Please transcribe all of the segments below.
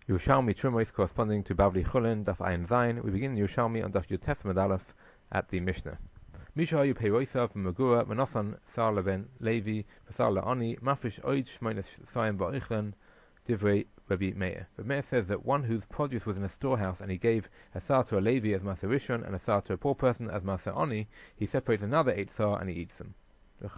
Yerushalmi Truma corresponding to Bavli Chulin, Daf Ayin Zayin. We begin Yerushalmi on Daf Yud Tesmad Aleph at the Mishnah. Misha Hayu Peiroisa from Megura, Menosan, Sar Leven, Levi, Vasar La'ani, Mafish Oid, Shmoines Sayim Ba'ichlan, Divrei Rabbi Meir. Rabbi Meir says that one whose produce was in a storehouse and he gave a sar to a Levi as Maser Rishon and a sar to a poor person as Maser Oni, he separates another 8 sar and he eats them. The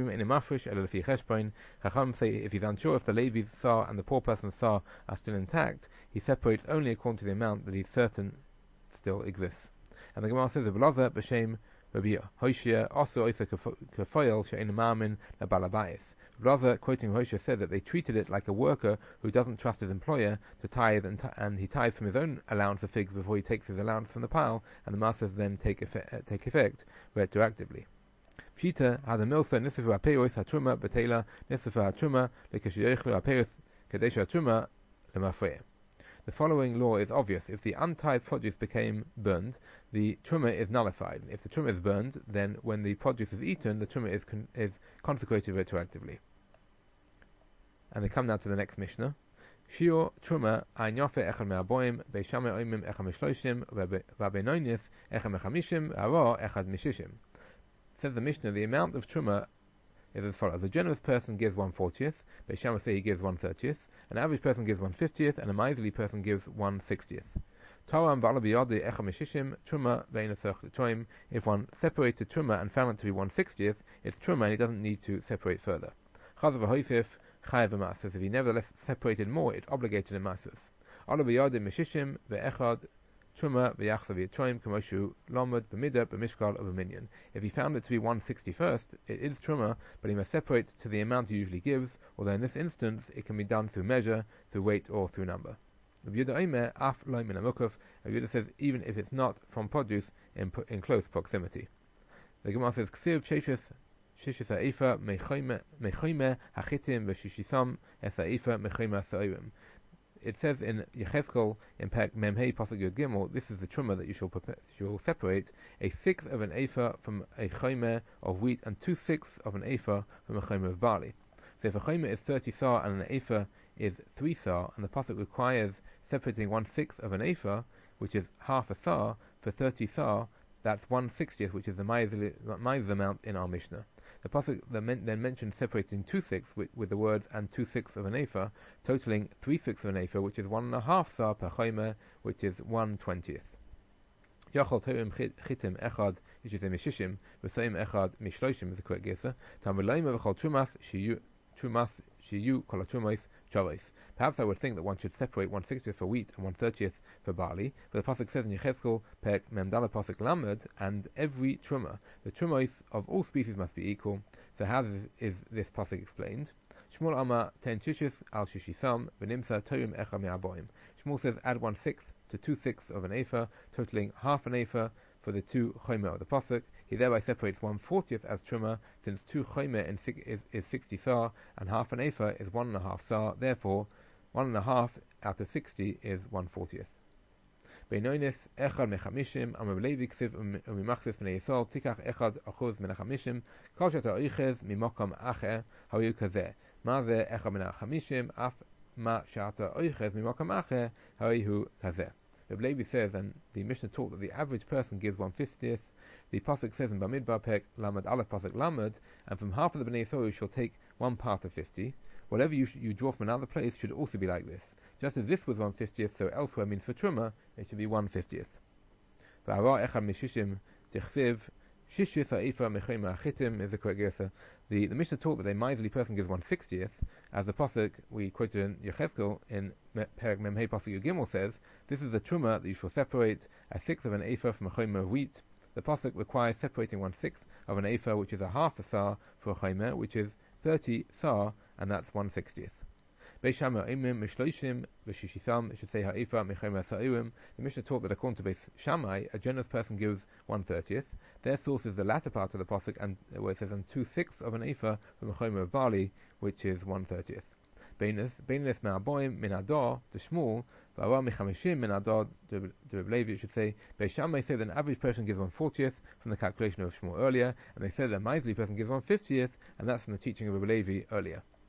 Chacham say if he's unsure if the Levi's sar and the poor person's sar are still intact, he separates only according to the amount that he's certain still exists. And the Gemara says, "V'lazer b'shem Rabbi Hoshia also isa kafoyel she'ein ma'amin labalabayis." Rather, quoting Hoshia, said that they treated it like a worker who doesn't trust his employer to tithe, and he tithes from his own allowance of figs before he takes his allowance from the pile, and the masters then take effect retroactively. Pshita had a milsa nisfu aperos hatruma betela nisfu hatruma lekashiyechlu aperos kadesh hatruma lemafreya. The following law is obvious: if the untithed produce became burned, the truma is nullified. If the truma is burned, then when the produce is eaten, the truma is consecrated retroactively. And they come now to the next Mishnah. Shiur truma ein yofe echad me'aboim beishame oimim echad mishloshim v'abenoinis echad mechamishim aro echad mishishim. Says the Mishnah, the amount of truma is as follows: a generous person gives 1/40th, Beis Shammai say he gives 1/30th, an average person gives 1/50th, and a miserly person gives 1/60th. If one separated truma and found it to be 1/60th, it's truma and he doesn't need to separate further. Says if he nevertheless separated more, it's obligated in masas. Truma v'yachsav yitroim k'moshu lomad b'midah b'mishkal of a minion. If he found it to be 1/61st, it is truma, but he must separate to the amount he usually gives, although in this instance it can be done through measure, through weight, or through number. Rabbi Yehuda says even if it's not from produce in close proximity. The Gemara says ksiv sheshis ha'efa mechoime hachitim v'shishisam es ha'efa mechoime ha'sa'orim. It says in Yechezkel in Perek Memhei Pasuk Yud Gimel, this is the truma that you shall separate: 1/6 of an ephah from a chaymer of wheat, and 2/6 of an ephah from a chaymer of barley. So if a chaymer is 30 sar and an ephah is 3 sar, and the pasuk requires separating 1/6 of an ephah, which is half a sar, for 30 sar, that's 1/60th, which is the maizer amount in our Mishnah. The pasuk then mentioned separating 2/6 with the words and 2/6 of an ephah, totaling 3/6 of an ephah, which is 1.5 sar per chaymer, which is 1/20th. Yachol terim chitim echad yishizem mishishim v'seim echad mishloshim is the correct gesa. Tamulaim v'chol trumas shiyu kol hatrumos chavos. Perhaps I would think that one should separate 1/60th for wheat and 1/30th for barley, but the pasuk says in Yechezkel Perek Memdala pasuk Lamed, and every truma, the trumos of all species must be equal. So how is this pasuk explained? Shmuel Amar ten shishis al shishisam v'nimsa torim echa me'aboim. Shmuel says add 1/6 to 2/6 of an ephah, totaling half an ephah for the 2 chaymer of the pasuk. He thereby separates 1/40th as truma, since 2 chaymer is 60 sar, and half an ephah is 1.5 sar. Therefore, 1.5 out of 60 is 1/40th. Beinonis echad mechamishim amar Levi ksiv umimachzis b'nei Yisrael tikach echad achuz min hachamishim kol she'ata oichez mimokam acher hayu kazeh ma ze echad min hachamishim af ma she'ata oichez mimokam acher hayu kazeh. Rabbi Levi says, and the Mishnah taught that the average person gives 1/50th. The pasuk says in Bamidbar Perek Lamed Aleph pasuk Lamed, and from half of the Bnei Yisrael you shall take 1 part of 50. Whatever you draw from another place should also be like this. Just as this was 1/50th, so elsewhere means for truma it should be 1/50th. Is the correct answer. The Mishnah taught that a miserly person gives 1/60th, as the pasuk we quoted in Yechezkel in Perek Memhei pasuk Gimel says, this is the truma that you shall separate 1/6 of an ephah from a chaymer of wheat. The pasuk requires separating 1/6 of an ephah, which is a half a sar, for a chaymer, which is 30 sar, and that's 1/60th. Beis Shammai oimim mishloshim v'shishisam, it should say ha'ephah mechaymer sa'irim. The Mishnah taught that according to Beis Shammai, a generous person gives 1/30th. Their source is the latter part of the pasuk, and where it says and 2/6 of an ephah from a chaymer of barley, which is 1/30th. Beinis me'aboim min adar to Shmuel v'ara mechamishim min adar to Rabbi Levi. It should say Beis Shammai said an average person gives 1/40th from the calculation of Shmuel earlier, and they said a miserly person gives 1/50th, and that's from the teaching of Rabbi Levi earlier.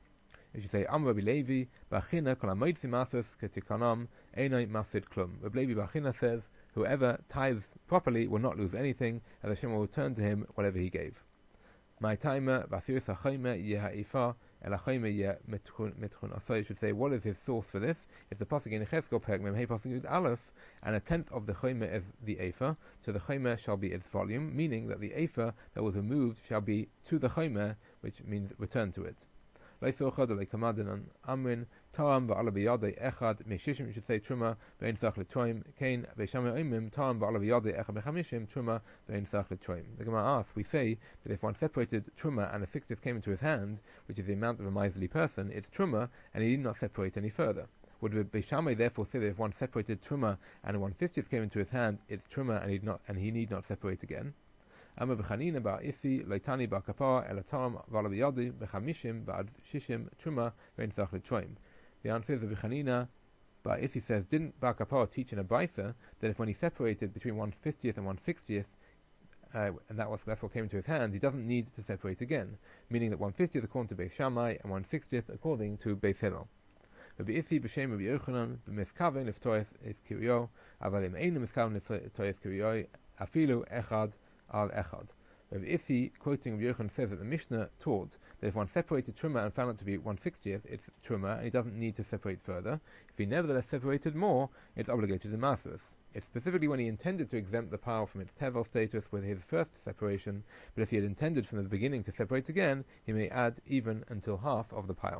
It should say Am Rabbi Levi Bachina Kol Hamoitzi Masos Ketikanam Einay Mafsid Klum. Rabbi Levi Bachina says, whoever tithes properly will not lose anything, and Hashem will return to him whatever he gave. My timer Basiris HaChoyme Yeha'ifa Elachayme Ye Mitchun Asay should say, what is his source for this? It's the pasuk in Cheskel Perek Mem Hey pasuk Yud Aleph, and a tenth of the Choyme is the Ephah, so the Choyme shall be its volume, meaning that the Ephah that was removed shall be to the Choyme, which means return to it. Leisochad Leikamadan Amrin Taram Ba'ala Biyadei Echad Meshishim should say Truma Bein Sach Letroim Kain Veishame Oimim Taram Ba'ala Biyadei Echad Mechamishim Truma Bein Sach Letroim. The Gemara asks, we say that if one separated Truma and a 60th came into his hand, which is the amount of a miserly person, it's Truma, and he did not separate any further. Would Beishamai therefore say that if one separated Truma and a 1/50th came into his hand, it's Truma and he need not separate again? Amma b'chanina ba'isi leitani ba'kapar elataram v'ala b'yadi b'chamishim ba'ad shishim Truma vein sach l'troim. The answer is that b'chanina ba'isi says, didn't ba'kapar teach in a brisa that if when he separated between 1/50th and 1/60th, and that's what came into his hand, he doesn't need to separate again, meaning that 1/50th according to Beis Shammai and 1/60th according to Beis Hillel. Rabbi Isi b'shem Rabbi Yochanan b'miskaven liftoyes es kiryo, aval im ein miskaven liftoyes kiryo, afilu echad al echad. Rabbi Isi, quoting Rabbi Yochanan, says that the Mishnah taught that if one separated Truma and found it to be 1/60th, it's Truma and he doesn't need to separate further. If he nevertheless separated more, it's obligated in Masos. It's specifically when he intended to exempt the pile from its tevel status with his first separation, but if he had intended from the beginning to separate again, he may add even until half of the pile.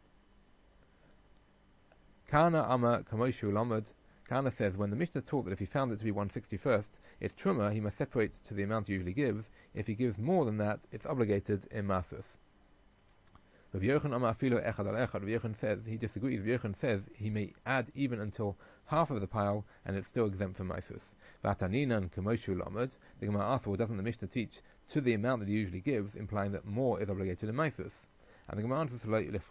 Kana Amma Kamoshu Lamed. Kana says, when the Mishnah taught that if he found it to be 1/61st, it's Truma, he must separate to the amount he usually gives. If he gives more than that, it's obligated in Masos. Rabbi Yochanan Amma Afilu Echad al Echad. Rabbi Yochanan says, he disagrees. Rabbi Yochanan says he may add even until half of the pile and it's still exempt from Masos. Vataninan Kamoshu Lamed. The Gemara asks, well, doesn't the Mishnah teach to the amount that he usually gives, implying that more is obligated in Masos? And the Gemara answers,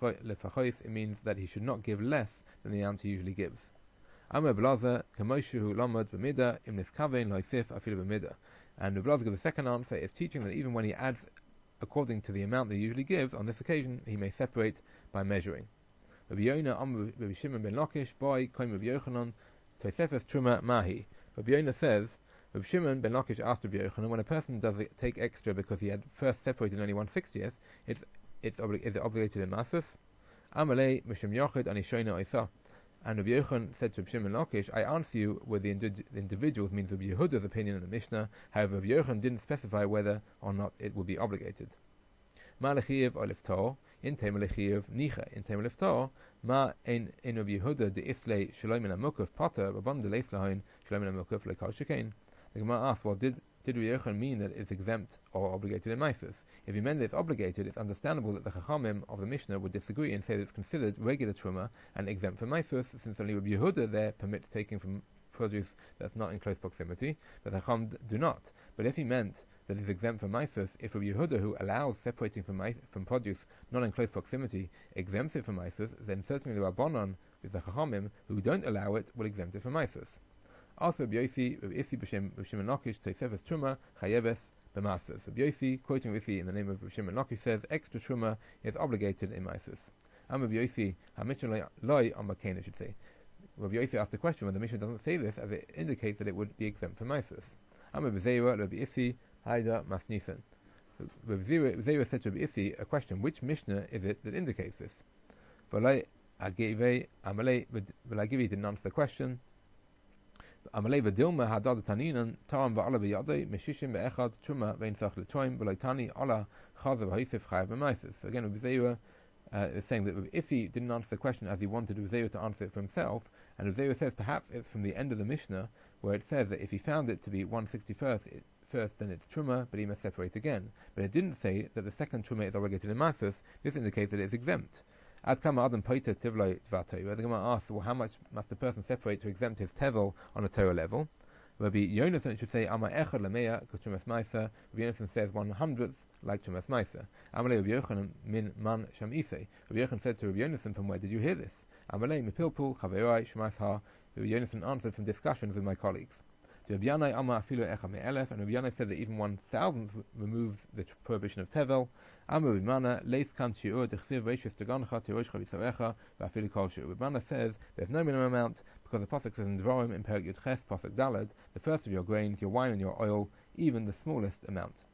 it means that he should not give less than the amount he usually gives. Amar Blaza Kamoshu Lamed b'mida im niskavein loisif afilu b'mida. And the Blaza gives the second answer is teaching that even when he adds according to the amount that he usually gives, on this occasion he may separate by measuring. Rabbi Yonah Amar Rabbi Shimon ben Lakish boy koim Rabbi Yochanan Tosefes Truma Mahi. Rabbi Yonah says, Rabbi Shimon ben Lakish asked Rabbi Yochanan, when a person does take extra because he had first separated only 1/60th, is it obligated in Masos? Amalei Mishum Yochid Anishona Isa. And Rabbi Yochanan said to Rabbi Shimon Lakish, I answer you with the individuals, means Rabbi Yehuda's opinion in the Mishnah. However, Rabbi Yochanan didn't specify whether or not it will be obligated. Ma lechiyev or liftor, in tema lechiyev nicha, in tema liftor, ma in Rabbi Yehuda de islay shalom in amukuf potter, rabban de leislahin shalom in amukuf lekal shekain. The Gemara asked, well, did Rabbi Yochanan mean that it's exempt or obligated in Masos? If he meant that it's obligated, it's understandable that the Chachamim of the Mishnah would disagree and say that it's considered regular Truma and exempt from Masos, since only Rabbi Yehuda there permits taking from produce that's not in close proximity, but the Chacham do not. But if he meant that it's exempt from Masos, if Rabbi Yehuda, who allows separating from produce not in close proximity, exempts it from Masos, then certainly the Rabbanon, with the Chachamim, who don't allow it, will exempt it from Masos. Also, Rabbi Yossi b'Shimon Lakish Tosefes Truma Chayeves b'Masos. Rabbi Yossi, quoting Rabbi in the name of Shimon Lakish, says extra Truma is obligated in Masos. Rabbi Yossi HaMishnah Loi Amakain, I should say. Rabbi Yossi asked the question when the Mishnah doesn't say this, as it indicates that it would be exempt from Masos. Rabbi Zeira Rabbi Yossi Haida Masnisan. Rabbi Zeira said to Rabbi Yossi a question: which Mishnah is it that indicates this? V'lai Agivei Amalei didn't answer the question. Amalei v'dilma hadad taninan taram v'ala b'yadei meshishim be'echad truma vein sach l'toim v'lai tani ala chazav ha'isif chayav b'maisis. So again, Rabbi Zeira is saying that if he didn't answer the question as he wanted Rabbi Zeira to answer it for himself, and Rabbi Zeira says perhaps it's from the end of the Mishnah where it says that if he found it to be 1/61st, then it's truma, but he must separate again. But it didn't say that the second truma is obligated in Masos. This indicates that it's exempt. Ad kama adam poiter tivloi dvato. The Gemara asks, well, how much must the person separate to exempt his tevel on a Torah level? Rabbi Yonasan should say ama echad lameya k'trumas ma'aser. Rabbi Yonasan says 1/100th like trumas ma'aser. Amalei Rabbi Yochanan min man sham isei. Rabbi Yochanan said to Rabbi Yonasan, from where did you hear this? Amalei mipilpul chaverai shmais ha. Rabbi Yonasan answered from discussions with my colleagues. Rabbi Yanai ama afilu echad me'elef, and Rabbi Yanai said that even 1,000th removes the prohibition of tevel. Amar Bimana, Leis kan shiur dechsiv reishis tegancha tiroshcha v'sarecha v'afilu kol shiur. Bimana says there's no minimum amount because the pasuk says in Devarim in Perek Yud Ches pasuk Daled, the first of your grains, your wine and your oil, even the smallest amount.